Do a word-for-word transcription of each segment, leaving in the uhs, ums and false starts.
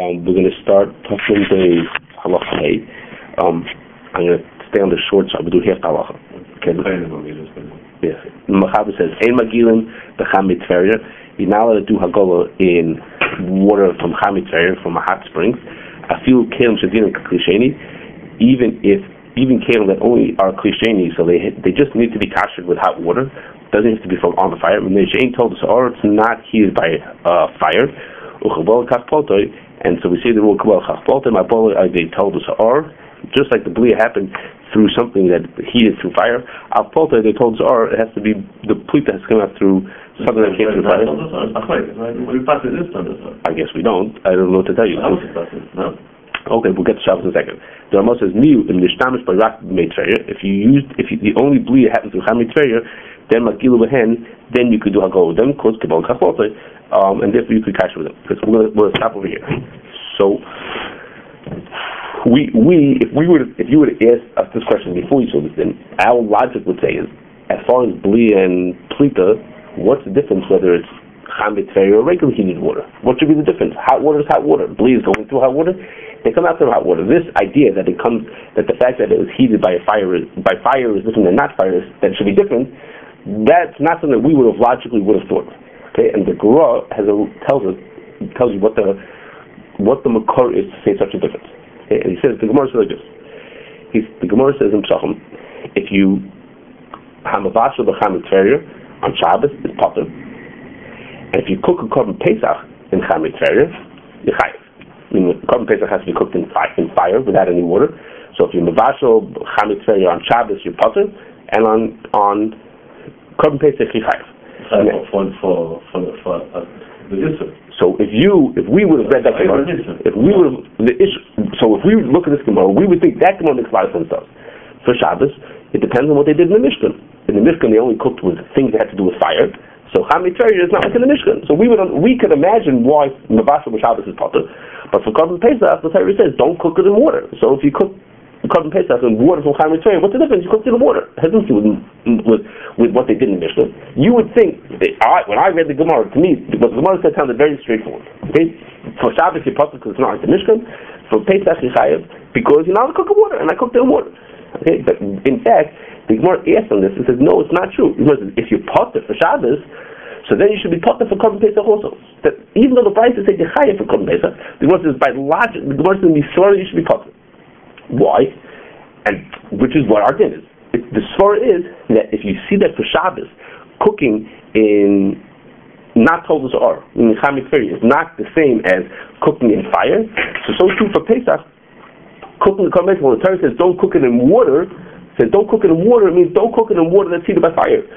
Um, we're going to start talking the halacha. Um, I'm going to stay on the short side. We'll do half halacha. Okay. Yeah. Mechaber says, "Ein magilin b'cham mitferia." You're not allowed to do hagola in water from cham mitferia, from a hot spring. Afilu kelim shadin klisheni, even if even kelim that only are klisheni, so they they just need to be kashered with hot water. Doesn't have to be from on the fire. When the Shein told us, or it's not heated by uh, fire. And so we see the rule kabbalah chachpolta. My brother, they told us, or just like the blia happened through something that heated through fire. Alpolta, they told us, or it has to be the plita has come out through something that came through fire. I guess we don't. I don't know what to tell you. No. Okay, we'll get to Shabbos in a second. The Rama says, "Miu in nishtamish by rak meitreya." If you used, if you, the only blia happened through cham meitreya, then makilu behen, then you could do hagol with them, cause kabbalah chachpolta. Um, and therefore you could catch with them. Because we're going to stop over here. So we we if we would if you would have asked us this question before you saw this, then our logic would say is, as far as blia and plita, what's the difference whether it's cham mitferia or regular heated water? What should be the difference? Hot water is hot water. Blia is going through hot water. They come out through hot water. This idea that it comes that the fact that it was heated by a fire is, by fire is different than not fire, that it should be different. That's not something that we would have logically would have thought. Okay, and the Gemara has a, tells us tells you what the what the makor is to say such a difference. Okay, and he says the Gemara says like this. He's, the Gemara says in Psachim, if you hamavasha b'cham mitferia on Shabbos is patur, and if you cook a korban pesach in cham mitferia, you're chayiv. I mean, the korban pesach has to be cooked in fire, in fire without any water. So if you mavasha b'cham mitferia on Shabbos, you're patur, and on on korban pesach you're chayiv. For for for for, for uh, the so if you if we would have read that Gemara, if we would have the issue, so if we would look at this Gemara, we would think that Gemara makes a lot of sense to us. For Shabbos, it depends on what they did in the Mishkan. In the Mishkan, they only cooked with things that had to do with fire. So cham mitferia is not like in the Mishkan. So we would we could imagine why mavasha b'Shabbos is potter, but for korban pesach, the Torah says don't cook it in water. So if you cook korban pesach in water from cham mitferia, what's the difference? You cooked it in water. It has nothing to do with, with with what they did in the Mishnah. You would think that, I, when I read the Gemara, to me, what the Gemara said sounded very straightforward. Okay, for Shabbos you're potter because it's not like the Mishnah. For Pesach you're chayav because you're not allowed to cook in water, and I cooked it in water. Okay, but in fact, the Gemara asked on this and says, no, it's not true. Because if you're potter for Shabbos, so then you should be potter for korban pesach also. That even though the price said you're chayav for korban pesach, the Gemara says by logic, the Gemara says in the Surah you should be potter. Why? And which is what our din is. It, the svara is that if you see that for Shabbos, cooking in not told us or in cham mitferia is not the same as cooking in fire. So so too for Pesach, cooking the korban pesach. When the Torah says don't cook it in water, says don't cook it in water, it means don't cook it in water that's heated by fire.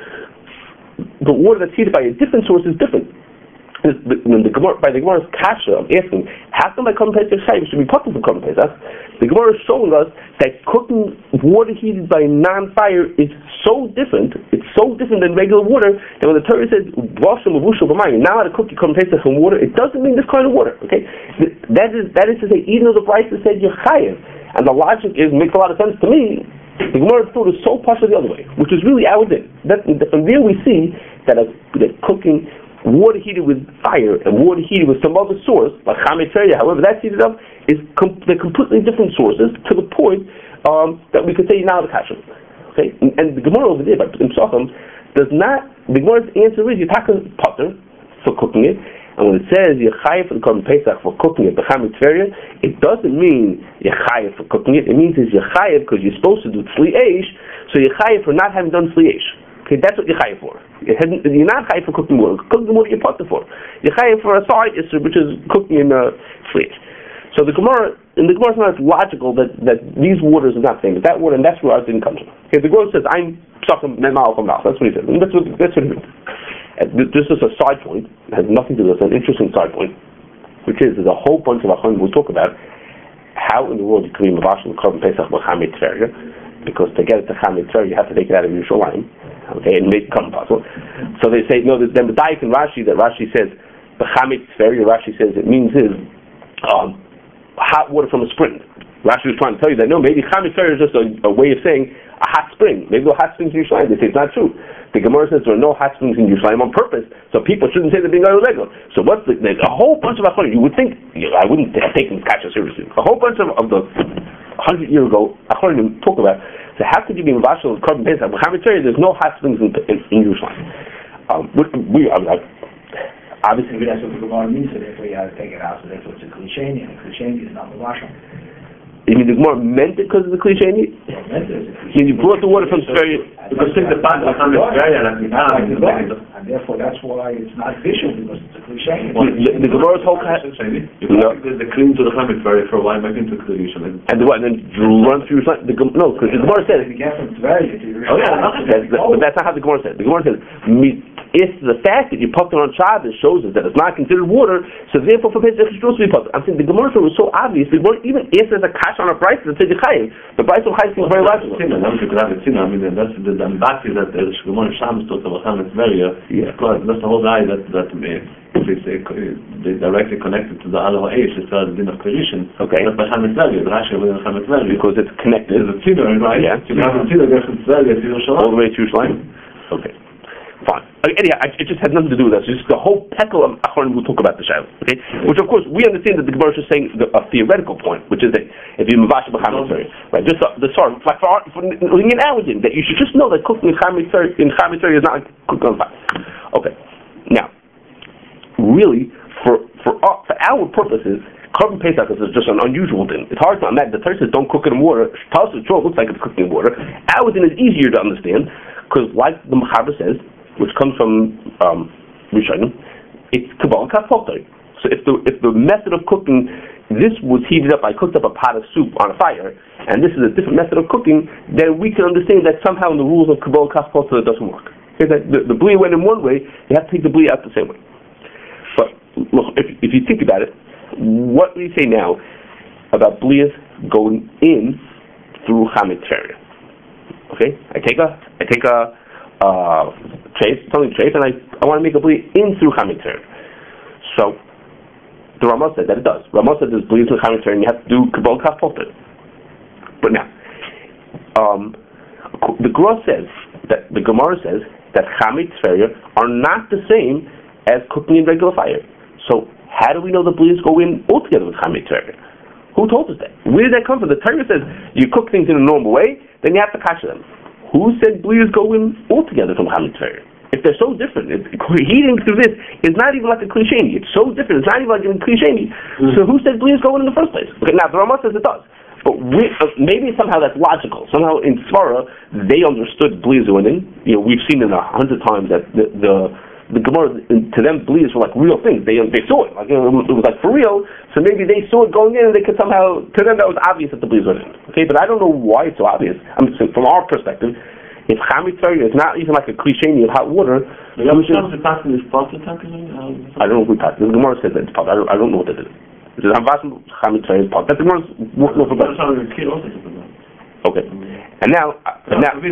The water that's heated by a different source is different. When the Gemara, by the Gemara's kasha, I'm asking, how come by korban pesach should be potter for korban pesach? The Gemara is showing us that cooking water heated by non-fire is so different, it's so different than regular water, that when the Torah says, wash them with wushel b'mayim, now to cook your korban pesach in water, it doesn't mean this kind of water, okay? That is, that is to say, even though the price said you're chayav, and the logic is, makes a lot of sense to me, the Gemara thought is so partial the other way, which is really our din. That, from there we see that, a, that cooking water heated with fire and water heated with some other source, like cham mitferia, however that's heated up, is com- they're completely different sources to the point um, that we could say now the kasha. Okay, and, and the Gemara over there, by Psachim, does not. The Gemara's answer is you're talking potter for cooking it, and when it says you're chayav for the korban pesach for cooking it, the cham mitferia, it doesn't mean you're chayav for cooking it. It means it's you're chayav because you're supposed to do tzli eish, so you're chayav for not having done tzli eish. Okay, that's what you're chayav for. You're not chayav for cooking water. Cooking water you're potter for. You're chayav for a side issue, which is cooking in uh, tzli eish. So the Gemara, in the Gemara, it's not logical that, that these waters are not the same, but that water, and that's where our din comes from. Okay, the Gemara says, I'm psachim me'mal from mouth. That's what he says. And that's what, that's what he means. This is a side point. It has nothing to do with it. It's an interesting side point, which is, there's a whole bunch of achronim we'll talk about how in the world you can be mavash and korban pesach b'cham mitferia, because to get it to cham mitferia, you have to take it out of Yerushalayim, okay, and make it come possible. So they say, no, then the Daik and Rashi, that Rashi says, b'cham mitferia, Rashi says, it means is, um, hot water from a spring. Rashi was trying to tell you that, no, maybe Chametz Torah is just a, a way of saying a hot spring. Maybe there are hot springs in Yerushalayim. They say it's not true. The Gemara says there are no hot springs in Yerushalayim on purpose, so people shouldn't say they're being illegal. So what's the, there's a whole bunch of Achronim. You would think, you know, I wouldn't take this kasha seriously. A whole bunch of, of the hundred year ago Achronim talk about, so how could you be mavashel with carbon pesach? Chametz Torah, there's no hot springs in, in, in Yerushalayim. Um, we, I, I, obviously, maybe that's what the Gemara means, so therefore you have to take it out, so therefore it's a cliche, and a cliche is not mavashel. You mean the Gemara meant it because of the cliche? You mean you brought the water from Tveria? Because take the part of Tveria like the and therefore that's why it's not visual, because it's a cliche. The, the Gemara's whole kind. You can't the clean to the Chametz Tveria for a while, making to Kedusha. And the what? And then run through the no, because the Gemara says. You get from Tveria to Oh yeah, but that's not how the Gemara says. The Gemara says if the fact that you put it on Shabbos shows us that it's not considered water, so therefore for Pesach it's supposed to be put. I'm saying the Gemara was so obvious. We weren't even if there's a kash on a price that says Yechayev. The price of Chayev seems very logical. I mean, that's the Dambaki that the Gemara Shabbos talks about Chametz Tveria. Yeah, that's the whole guy that that if it's they directly connected to the Aloha Eish, it's the din of Perishin. Okay. That's by Chametz Tveria. The Rashi of Chametz Tveria because it's connected. It's a tzidor, right? Yeah. You have a tzidor Chametz Tveria to Yerushalayim. All the way to Yerushalayim. Okay. Fine. Okay, anyhow, it just had nothing to do with us. It's just the whole pekel of Achronim who talk about the Shaila. Okay, which of course we understand that the Gemara is just saying the, a theoretical point, which is that if you mavash b'chametz Torah, right? Just uh, the sorry, like for, our, for an analogy, that you should just know that cooking in chametz Torah in chametz Torah is not like cooking on fire. Okay, now, really, for for our, for our purposes, carbon pesach is just an unusual thing. It's hard to imagine. The Torah says don't cook it in water. Talmud sure looks like it's cooking in water. Our thing is easier to understand because, like the Mechaber says, which comes from um, Rishonim, it's Kabbalah Kafotay. So if the if the method of cooking, this was heated up, I cooked up a pot of soup on a fire, and this is a different method of cooking, then we can understand that somehow in the rules of Kabbalah Kafotay it doesn't work. Okay, that the, the bli went in one way, you have to take the bli out the same way. But look, if, if you think about it, what do we say now about blias going in through Chametz Tveria? Okay, I take a I take a Uh, trace, something trace, and I, I want to make a bleed in through Chametz Tveria. So, the Ramah said that it does. Ramah said there's bleed through Chametz Tveria and you have to do Kabbalah Kafotay. But now, um, the Gemara says, that the Gemara says that Chametz Tveria are not the same as cooking in regular fire. So, how do we know the bleeds go in altogether with Chametz Tveria? Who told us that? Where did that come from? The Torah says you cook things in a normal way, then you have to kasher them. Who said blias go in altogether from Chametz Tveria? If they're so different, it, heating through this is not even like a cliche. It's so different. It's not even like a cliche. Mm. So who said blias go in in the first place? Okay, now the Ramah says it does, but we, uh, maybe somehow that's logical. Somehow in Svara they understood blias went in. You know, we've seen it a hundred times that the the, the Gemara to them blias were like real things. They they saw it. Like, you know, it was like for real. So maybe they saw it going in, and they could somehow, to them that was obvious that the blias went in. Okay, but I don't know why it's so obvious. I mean, so from our perspective, if Chametz Tveria is not even like a cliche of hot water, I don't know if we passed. The Gemara says that it's pot. I don't, I don't know what that is. It says Chametz Tveria is pot. That's the Gemara's no for better. Okay, and now, uh, now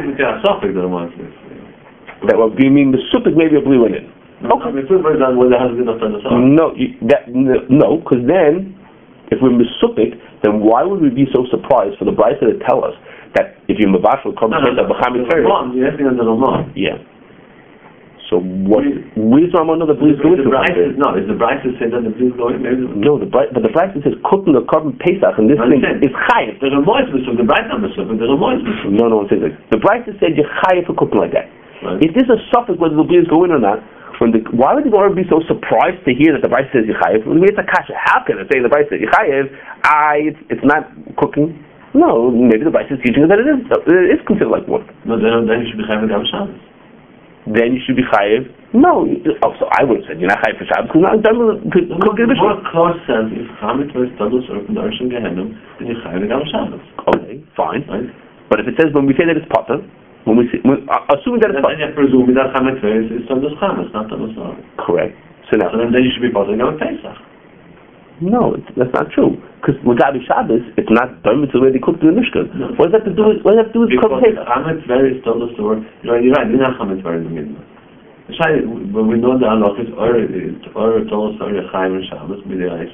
that what do you mean the supik maybe a blue went in? Okay. No, you, that no, because then if we're misupik, then why would we be so surprised for the Brisa to tell us that if you mavash will come to Chametz Tveria? Yeah. So what? Where's Ramah know the bleeds go into? No, is the Brisa say that the bleeds go in? No, the but the Brisa says cooking the carbon pesach and this thing is chayiv. There's a moist misuk. The Brisa misuk. There's a moist misuk. No, no one says it. The Brisa said you're chayiv for cooking like that. Right. If there's a suffix whether the bleeds go in or not, when the, why would the Gemara be so surprised to hear that the Brisa says Yechayev? It's a kasha. How can it say the Brisa says Yechayev? I, it's, it's not cooking. No, maybe the Brisa is teaching that it is. It is considered like water. No, then, then you should be chayev on Shabbos. Then you should be chayev. No, oh, so I would have said you're not chayev for Shabbos because you're not done with to cook it. The Gemara says if Chametz Tveria studies or from the Arshim Gehenim, then you're chayev on Shabbos. Okay, fine. Right. But if it says when we say that it's potter. When we see, when, uh, assuming that it's then you presume that Chametz Tveria is Tadus Chametz, not Tadus Chametz. Correct. So now, so then, then you should be bothering on Pesach. No, it's, that's not true. Because Lagabi Shabbos, it's not done until they cook the Mishkan. No. What does that have to do with? What does that have to do with because Chametz Tveria is Tadus Chametz? You're right. You're right. You're not Chametz Tveria in the middle. But we know the halach is or or Tadus Chametz Chaim and Shabbos b'dei Aisa,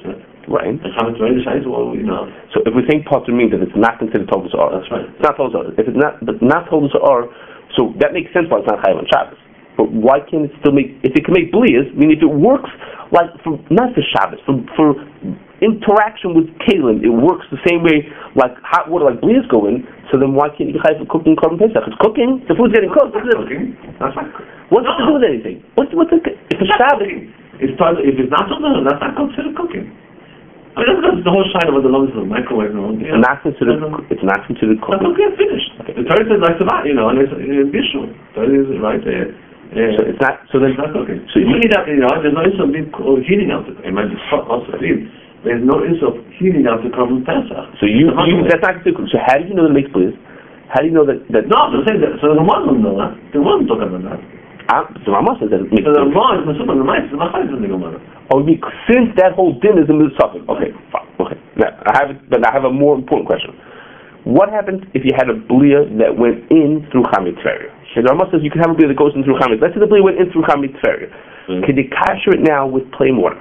Right. And Chametz Tveriya Shais, well, you know. So if we think Potter means that it's not considered Togus Or. That's right. It's not Togus Or. If it's not, but not Togus Or, so that makes sense why it's not Chayav on Shabbos. But why can't it still make, if it can make Blias, I mean, if it works, like, for, not for Shabbos, for, for interaction with Kalim, it works the same way, like hot water, like Blias go in, so then why can't you Chayav for cooking Korban Pesach? It's cooking, the food's getting cooked. It's cooking. That's not cooking. What's it to do with anything? What's, what's it, if it's Shabbos? It's part, if it's not something, that's not considered cooking. I mean, that's the whole shine about the lungs of the microwave and all. It's not considered, it's not considered That's cooking. okay, finished. The Torah says like Sabat, you know, and it's in Bishul. The Torah is right there. Yeah. So it's not, so then, It's not cooking. so You you need that, you know, there's no issue of being co- heating out the, it might be also clean. There's no issue of heating out the Korban Pesach. so you, The you, microwave. that's not considered cooking. So how do you know that it makes Blias? How do you know that, that, No, I'm saying that, so the Muslim know that. The Muslim talk about that. I'm, so Rama says that it makes So the Blias. Ramah is Masubah, the Mice, the Machai is in the Gemara. Oh, you mean since that whole din is in the suffix? Okay, fine. Okay. Now I have, but I have a more important question. What happens if you had a blia that went in through Chametz Tveriya? Okay, the Rama says you can have a blia that goes in through Chametz. Let's say the blia went in through Chametz Tveriya. Mm. Can you kasher it now with plain water?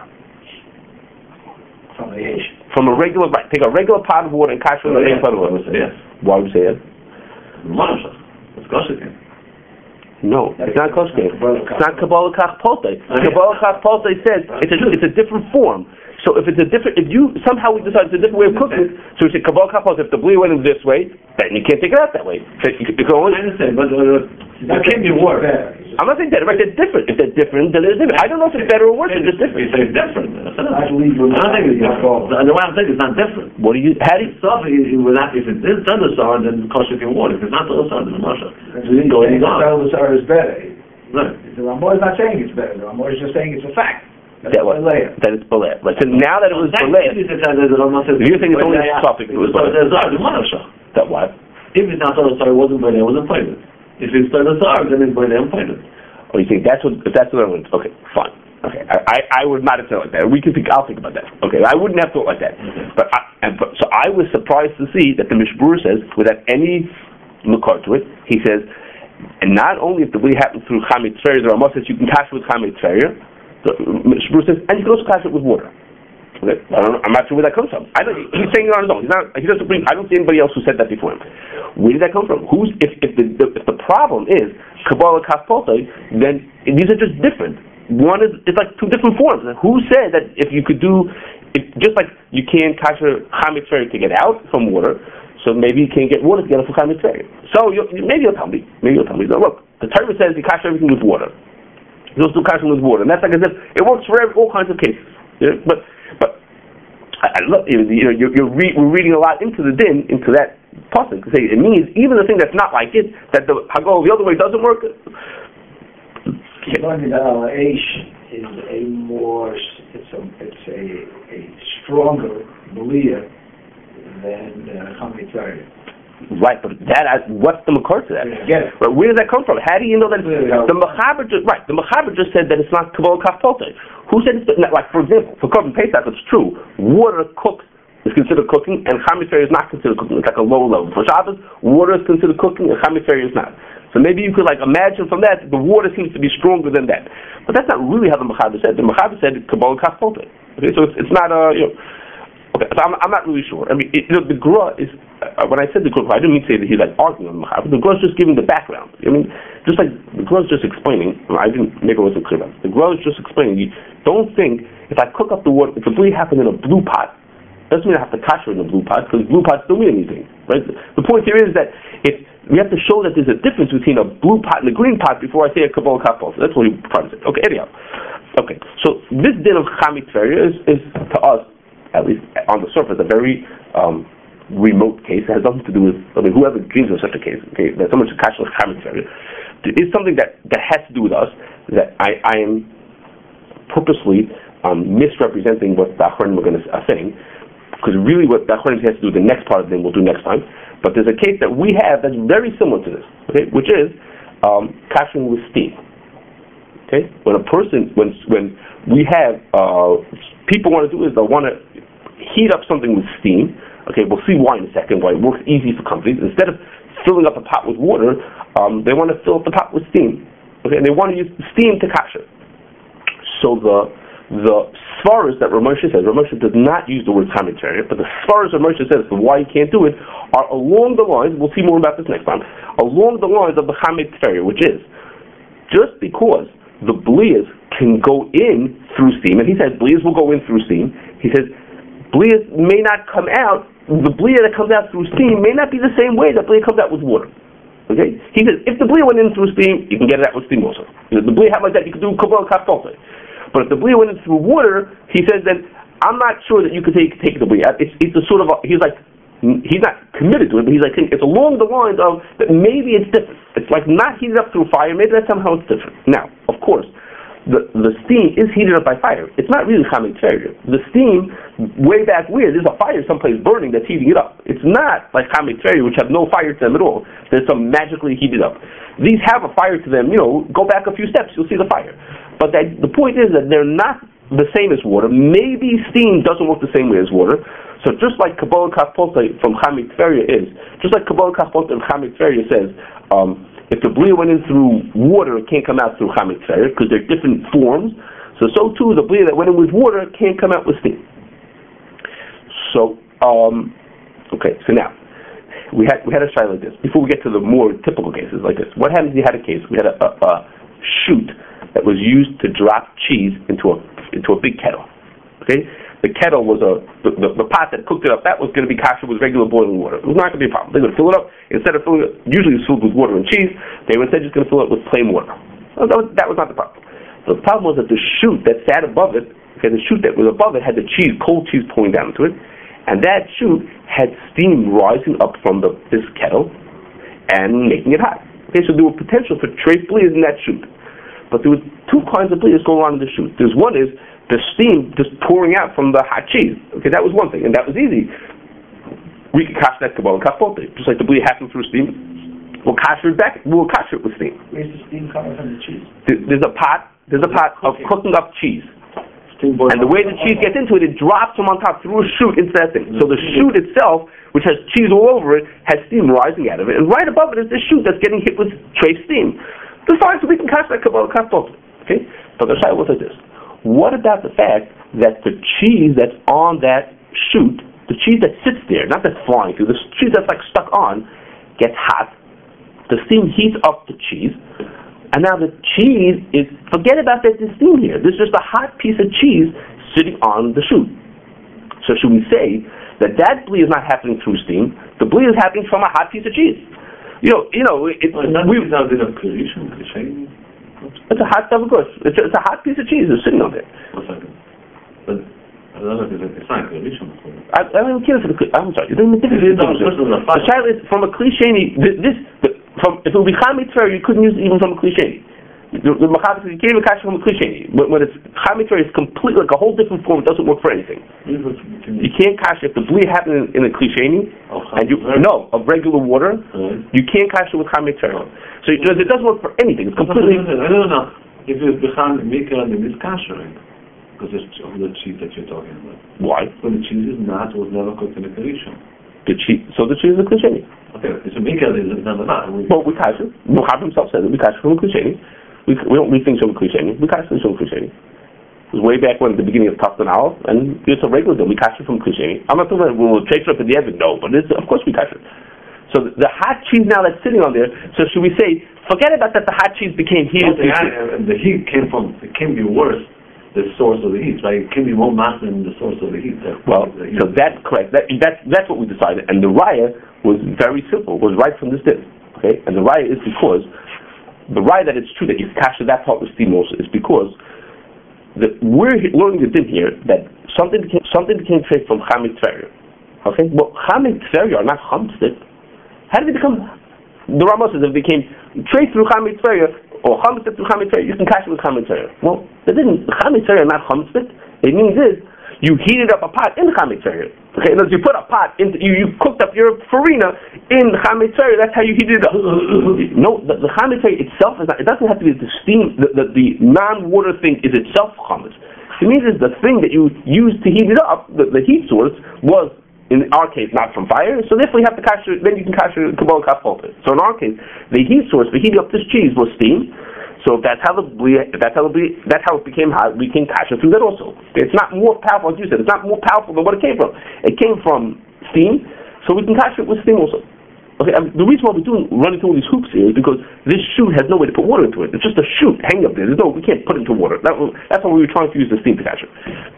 From the age. From a regular, right? Take a regular pot of water and kasher it with a regular pot of water. Yes. Why would you say that? Masha. It's Goshikin. No, it's not kosher. It's not Kabbalah Kach Pote. Okay. Kabbalah Kach Pote says it's a, it's a different form. So if it's a different, if you somehow we decide it's a different way of cooking, so we say Kabbalah Kach Pote. If the blia went in this way, then you can't take it out that way. So you, you can only. I understand, but uh, that can't be worse. I'm not saying that, right? They're different. If they're different, then they're different. I don't know if it's better or worse. It's just You different. say it's different. I believe you're I don't think it's not different. The way I'm saying it's not different. What do you? How do you? Stuff is with that. If it is done the sar, then kosher can water. If it's not the sar, then Masha. The Go any gone. Tzar is better. Right. The Ramah is not saying it's better. The Ramah is just saying it's a fact. That's That, what, later. that it's Baleh. Right. So now that it was Baleh, If you think it's only a topic, it was Baleh. That what? If it's not the sar, it wasn't by there, it wasn't pointed. If it's the sar, then it's by there and pointed. Oh, you think that's what? If that's what I went. Okay, fine. Okay, I, I, I would not have thought like that. We can think. I'll think about that. Okay, I wouldn't have thought like that. Okay. But, I, and, but so I was surprised to see that the Mishbur says, without any makar to it, he says, and not only if the bli happens through Chametz Tveriya, the Ramah says you can cash it with Chametz Tveriya. The Mishbur says, and you can also cash it with water. Okay, I don't know, I'm not sure where that comes from. I don't, he's saying it on his own. He's not. He doesn't bring. I don't see anybody else who said that before him. Where did that come from? Who's if if the, the if the problem is Kabbalah Kaspolta, then these are just different. One is it's like two different forms. Who said that if you could do, if, just like you can't kasher Chametz Tveriya to get out from water, so maybe you can't get water to get out from Chametz Tveriya. So you'll, maybe you'll tell me. Maybe you'll tell me. So look, the Torah says you kasher everything with water. You'll still kasher with water, and that's like I said, it works for every, all kinds of cases. Yeah? But but I, I love you know you're, you're re, we're reading a lot into the din into that pasuk to say it means even the thing that's not like it that the hagol the other way doesn't work. Learning Aish is a more it's a it's a a stronger belief than Chametz Tveriya. Right, but that uh, what's the makar to that? Get it. Right, where does that come from? How do you know that? It's, Yeah. the Mechaber just right. The Mechaber just said that it's not Kabbalah Kafpolte. Who said it's not, like for example for Korban Pesach it's true. Water cooked is considered cooking, and Chametz Tveriya is not considered cooking. It's like a low level. For Shabbos, water is considered cooking, and Chametz Tveriya is not. So maybe you could like imagine from that the water seems to be stronger than that. But that's not really how the Mechaber said. The Mechaber said Kabbalah Kafpolte. Okay, so it's, it's not a uh, you know. Okay, so I'm, I'm not really sure. I mean, it, you know, the Gra is uh, when I said the Gra, I didn't mean to say that he's like arguing on the Mechaber. The Gra is just giving the background. I mean, just like the Gra is just explaining. I didn't maybe I wasn't clear about it. The Gra is just explaining. You don't think if I cook up the water, if the bli happened in a blue pot, doesn't mean I have to kasher in the blue pot because blue pots don't mean anything, right? The point here is that if we have to show that there's a difference between a blue pot and a green pot before I say a Kabbalah Kafpolte. That's what he trying to say. Okay, anyhow. Okay, so this din of Chametz Tveriya is, is to us, at least on the surface, a very um, remote case. It has nothing to do with, I mean, whoever dreams of such a case, okay, that someone should catch Chametz Tveriya. It's something that, that has to do with us, that I, I am purposely um, misrepresenting what the Achronim are going to are saying, because really what the Achronim has to do, the next part of them we'll do next time. But there's a case that we have that's very similar to this, okay, which is um, kashering with steam. Okay, when a person, when when we have uh, people want to do is they want to heat up something with steam. Okay, we'll see why in a second. Why it works easy for companies instead of filling up a pot with water, um, they want to fill up the pot with steam. Okay, and they want to use the steam to kasher. So the the svaras that Rav Moshe says, Rav Moshe does not use the word Chametz Tveria, but the svaras Rav Moshe says for why you can't do it are along the lines, we'll see more about this next time, along the lines of the Chametz Tveria, which is, just because the blias can go in through steam, and he says blias will go in through steam, he says blias may not come out, the blia that comes out through steam may not be the same way that blia comes out with water. Okay? He says, if the blia went in through steam, you can get it out with steam also. If the blia had like that, you could do kabbalah kaftofe. But if the blia went in through water, he says that I'm not sure that you could take take the blia. It's it's a sort of a, he's like he's not committed to it, but he's like it's along the lines of that maybe it's different. It's like not heated up through fire. Maybe that somehow it's different. Now, of course, the the steam is heated up by fire. It's not really Chametz Tveria. The steam way back where there's a fire someplace burning that's heating it up. It's not like Chametz Tveria, which have no fire to them at all. There's some magically heated up. These have a fire to them. You know, go back a few steps, you'll see the fire. But that, the point is that they're not the same as water. Maybe steam doesn't work the same way as water. So just like Kabbalah Kafpote from Chametz Tveria is, just like Kabbalah Kafpote from Chametz Tveria says, um, if the blia went in through water, it can't come out through Chametz Tveria because they're different forms. So so too the blia that went in with water can't come out with steam. So um, okay, so now we had we had a shayla like this. Before we get to the more typical cases like this, what happens if you had a case? We had a, a, a chute that was used to drop cheese into a into a big kettle. Okay, the kettle was a the, the, the pot that cooked it up. That was going to be kosher with regular boiling water. It was not going to be a problem. They were going to fill it up instead of filling it. Usually it's filled with water and cheese. They were instead just going to fill it with plain water. That was, that was not the problem. The problem was that the chute that sat above it, okay, the chute that was above it had the cheese, cold cheese pouring down into it, and that chute had steam rising up from the this kettle and making it hot. Okay, so there were potential for trace blias in that chute. But there were two kinds of blias going on in the chute. There's one is the steam just pouring out from the hot cheese. Okay, that was one thing, and that was easy. We could kasher that kabbalah kafpote, just like the blia happened through steam. We'll kasher it back. We'll kasher it with steam. Where's the steam coming from the cheese? There's a pot. There's a pot of cooking up cheese. And the way the cheese gets into it, it drops from on top through a chute into that thing. So the chute itself, which has cheese all over it, has steam rising out of it. And right above it is the chute that's getting hit with trace steam. That's fine, so we can kasher that kabbalah kafpote. Okay? But the shayla was like this. What about the fact that the cheese that's on that chute, the cheese that sits there, not that's flying through, the cheese that's like stuck on, gets hot. The steam heats up the cheese. And now the cheese is, forget about that there's steam here. There's just a hot piece of cheese sitting on the chute. So should we say that that blia is not happening through steam, the blia is happening from a hot piece of cheese? You know, you know, it, well, we, it's a bit of creation, it's a hot double gosh. It's, it's a hot piece of cheese that's sitting on there. One second. But I don't know if it's, it's not creation. I, I mean, kidding for the. I'm sorry. There's a difference. The child is from a cliche. This, the, from if it would be Chametz Tveria, you couldn't use it even from a cliche. The, the Machabit says you can't even catch it from a cliche. But when it's Chametz Tveria, it's completely like a whole different form. It doesn't work for anything. You can't catch it if the blia happened in, in a cliche, oh, and you no of regular water. Uh-huh. You can't catch it with Chametz Tveria. So it, it doesn't work for anything. It's completely. I don't know if it's become maker and it's kashering because it's of the cheese that you're talking about. Why? When the cheese is not, was never cooked in a creation. The cheese. So the cheese is a cliche. Okay, it's a maker. It's never not. Well, we catch it. Machabit himself said it. We catch it from a cliche. We, we don't leave things from a cliche. We catch things from a cliche. It was way back when at the beginning of Taftan Aleph, and it's a regular deal. We catch it from a cliche. I'm not talking about we'll trace it up at the end, no, but it's, of course we catch it. So the, the hot cheese now that's sitting on there, so should we say, forget about that the hot cheese became heated. Okay, the, the heat came from, it can be worse, the source of the heat, right? It can be more mass than the source of the heat. That, well, the heat. So that's correct. That, that's, that's what we decided. And the raya was very simple, was right from this din. Okay? And the raya is because, the raya that it's true that you capture that part with steam also is because the, we're learning the din here that something became, something became traced from Chametz Tveria. Okay? Well, Chametz Tveria are not Chamstik. How did it become? The Rambam says if it became traced through Chametz Tveria or Chamstik through Chametz Tveria, you can catch it with Chametz Tveria. Well, that didn't. Chametz Tveria are not Chamstik. It means is you heated up a pot in Chametz Tveria. Okay, in other words, you put a pot into you, you cooked up your farina in Chametz Tveria. That's how you heated it up. No, the, the Chametz Tveria itself is not. It doesn't have to be the steam. The, the, the non-water thing is itself chametz. It means is the thing that you used to heat it up. The, the heat source was in our case, not from fire, so therefore you have to kasher, then you can kasher kabbalah kafalta. So in our case, the heat source for heating up this cheese was steam. So if that's how the if that's how the that's how it became hot, we can kasher through that also. It's not more powerful, as you said. It's not more powerful than what it came from. It came from steam, so we can kasher it with steam also. Okay, I mean, the reason why we're doing running through all these hoops here is because this chute has no way to put water into it. It's just a chute hanging up there. There's no, we can't put it into water. That was, that's why we were trying to use the steam to kasher.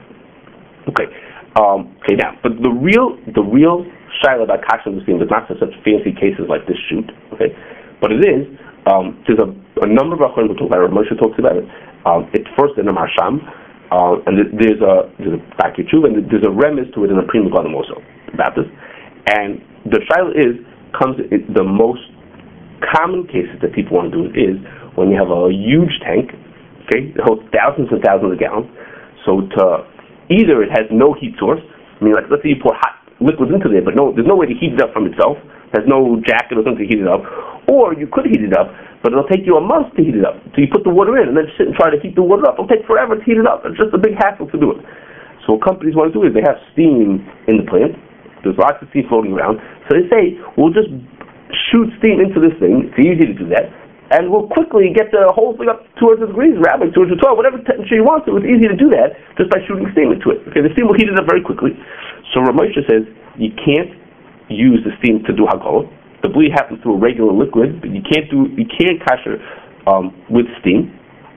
Okay. Um, okay, now, but the real, the real shaila about kasher the steam is not for such fancy cases like this chute, okay? But it is, um, there's a, a number of Achronim who talk about it, Moshe talks about it. Um, it's first in the Marsham, uh, and there's a, there's a back and there's a remiss to it in the Pri Megadim also, about this. And the shaila is, comes, in the most common cases that people want to do it is when you have a huge tank, okay, it holds thousands and thousands of gallons, so to either it has no heat source. I mean, like, let's say you pour hot liquids into there, but no, there's no way to heat it up from itself. There's no jacket or something to heat it up. Or you could heat it up, but it'll take you a month to heat it up. So you put the water in and then sit and try to heat the water up. It'll take forever to heat it up. It's just a big hassle to do it. So what companies want to do is they have steam in the plant. There's lots of steam floating around. So they say, we'll just shoot steam into this thing. It's easy to do that. And we'll quickly get the whole thing up two hundred degrees, rabbi, two hundred twelve, whatever temperature you want to. It's easy to do that just by shooting steam into it. Okay, the steam will heat it up very quickly. So Rav Moshe says you can't use the steam to do hagala. The bleed happens through a regular liquid, but you can't do you can't kasher um, with steam.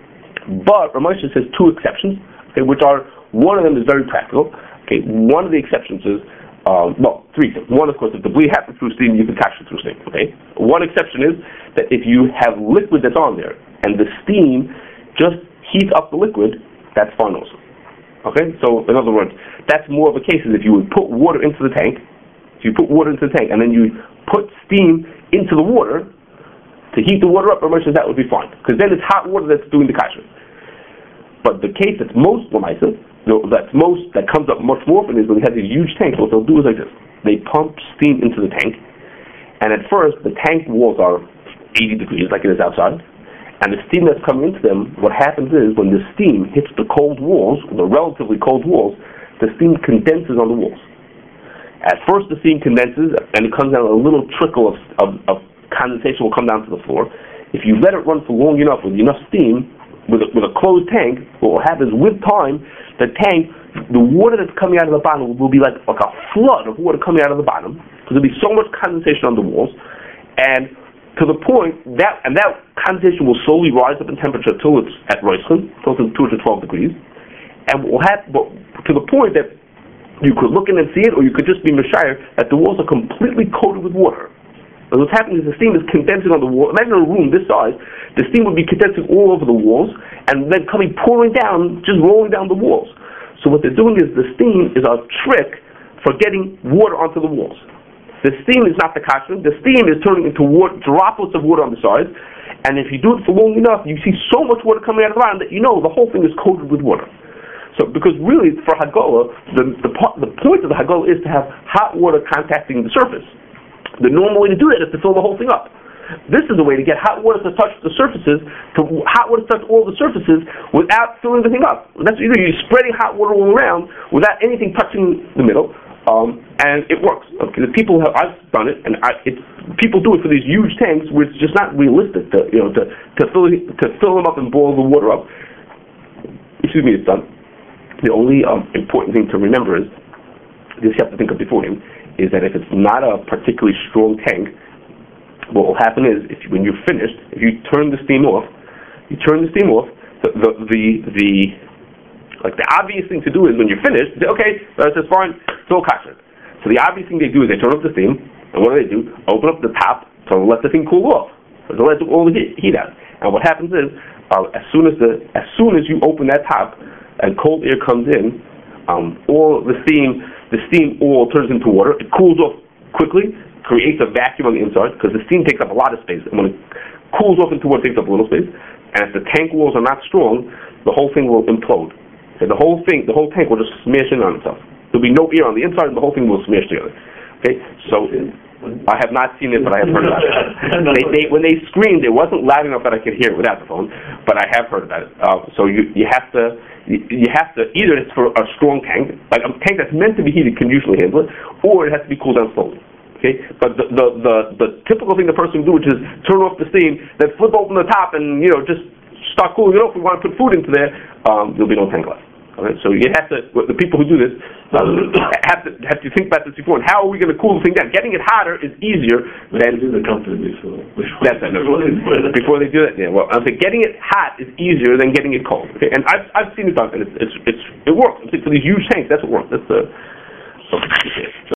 But Rav Moshe says two exceptions, okay, which are one of them is very practical. Okay, one of the exceptions is Um, well, three things. One, of course, if the bleed happens through steam, you can kasher through steam, okay? One exception is that if you have liquid that's on there, and the steam just heats up the liquid, that's fine also. Okay? So, in other words, that's more of a case as if you would put water into the tank, if you put water into the tank, and then you put steam into the water to heat the water up, or much as that would be fine. Because then it's hot water that's doing the kasher. But the case that's most lemaisa, that's most that comes up much more often is when they have these huge tanks. What they'll do is like this: they pump steam into the tank, and at first the tank walls are eighty degrees, like it is outside, and the steam that's coming into them. What happens is when the steam hits the cold walls, the relatively cold walls, the steam condenses on the walls. At first, the steam condenses, and it comes down a little trickle of, of, of condensation will come down to the floor. If you let it run for long enough with enough steam, with a, with a closed tank, what will happen is with time, the tank, the water that's coming out of the bottom will be like, like a flood of water coming out of the bottom, because there'll be so much condensation on the walls, and to the point that, and that condensation will slowly rise up in temperature till it's at Roischin, till it's two hundred twelve degrees, and will have, to the point that you could look in and see it, or you could just be mishayir that the walls are completely coated with water. And what's happening is the steam is condensing on the wall. Imagine a room this size, the steam would be condensing all over the walls, and then coming pouring down, just rolling down the walls. So what they're doing is the steam is a trick for getting water onto the walls. The steam is not the kasher. The steam is turning into water, droplets of water on the sides, and if you do it for long enough, you see so much water coming out of the bottom that you know the whole thing is coated with water. So, because really, for Hagala, the, the, part, the point of the Hagala is to have hot water contacting the surface. The normal way to do that is to fill the whole thing up. This is a way to get hot water to touch the surfaces, to hot water to touch all the surfaces without filling the thing up. That's either you're spreading hot water all around without anything touching the middle, um, and it works. Okay, the people have, I've done it, and I, it, people do it for these huge tanks where it's just not realistic to, you know, to, to fill to fill them up and boil the water up. Excuse me, it's done. The only um, important thing to remember is this: you have to think of beforehand. Is that if it's not a particularly strong tank, what will happen is, if you, when you're finished, if you turn the steam off, you turn the steam off, the, the, the, the like the obvious thing to do is when you're finished, say, okay, that's just fine, it's all kasher. So the obvious thing they do is they turn off the steam, and what do they do? Open up the top to let the thing cool off, to let all the heat, heat out. And what happens is, uh, as soon as the, as soon as you open that top, and cold air comes in, um, all the steam, the steam all turns into water. It cools off quickly, creates a vacuum on the inside, because the steam takes up a lot of space. And when it cools off into water, it takes up a little space. And if the tank walls are not strong, the whole thing will implode. Okay, the whole thing, the whole tank will just smash in on itself. There'll be no air on the inside, and the whole thing will smash together. Okay, so I have not seen it, but I have heard about it. They, they, when they screamed, it wasn't loud enough that I could hear it without the phone, but I have heard about it. Uh, so you you have to you, you have to either it's for a strong tank, like a tank that's meant to be heated can usually handle it, or it has to be cooled down slowly. Okay, but the the the, the typical thing the person would do, which is turn off the steam, then flip open the top, and you know just start cooling it off. If we want to put food into there, um, there'll be no tank left. Okay, so you have to, the people who do this uh, have to have to think about this before. And how are we going to cool the thing down? Getting it hotter is easier than do the company before. before that's it. Before they do that, yeah. Well, I'm saying getting it hot is easier than getting it cold. Okay, and I've I've seen it done, and it's it's, it's it works. I'm saying for these huge tanks, that's what works. That's the. Okay.